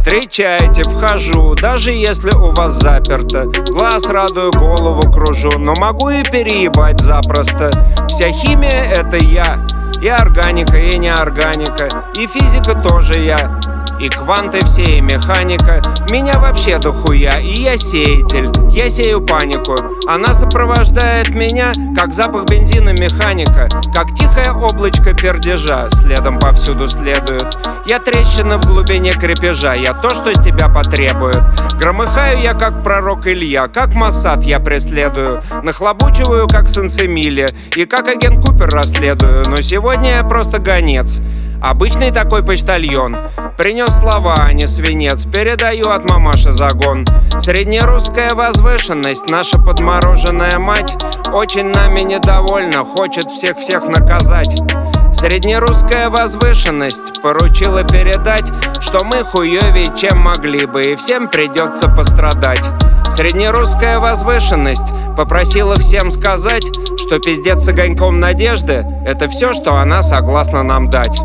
Встречайте, вхожу, даже если у вас заперто. Глаз радую, голову кружу, но могу и переебать запросто. Вся химия — это я, и органика, и неорганика, и физика тоже я, и кванты все, и механика. Меня вообще дохуя, и я сеятель. Я сею панику, она сопровождает меня, как запах бензина механика, как тихое облачко пердежа, следом повсюду следует. Я трещина в глубине крепежа, я то, что с тебя потребует. Громыхаю я, как пророк Илья, как Моссад я преследую. Нахлобучиваю, как Сенсемиле, и как агент Купер расследую. Но сегодня я просто гонец, обычный такой почтальон. Принес слова, а не свинец, передаю от мамаши загон. Среднерусская возвышенность, наша подмороженная мать, очень нами недовольна, хочет всех наказать. Среднерусская возвышенность поручила передать, что мы хуёвее, чем могли бы, и всем придется пострадать. Среднерусская возвышенность попросила всем сказать, что пиздец с огоньком надежды — это все, что она согласна нам дать.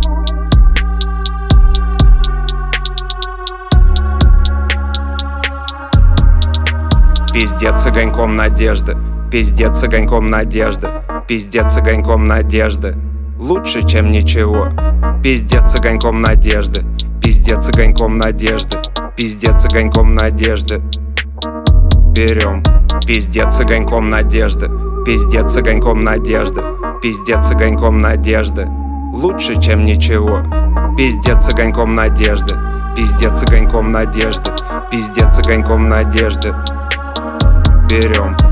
Пиздец с огоньком надежды, пиздец с огоньком надежды, пиздец с огоньком надежды. Лучше, чем ничего. Пиздец с огоньком надежды, пиздец с огоньком надежды, пиздец с огоньком надежды. Берем. Пиздец с огоньком надежды, пиздец с огоньком надежды, пиздец с огоньком надежды. Лучше, чем ничего. Пиздец с огоньком надежды, пиздец с огоньком надежды, пиздец с огоньком надежды. Берем.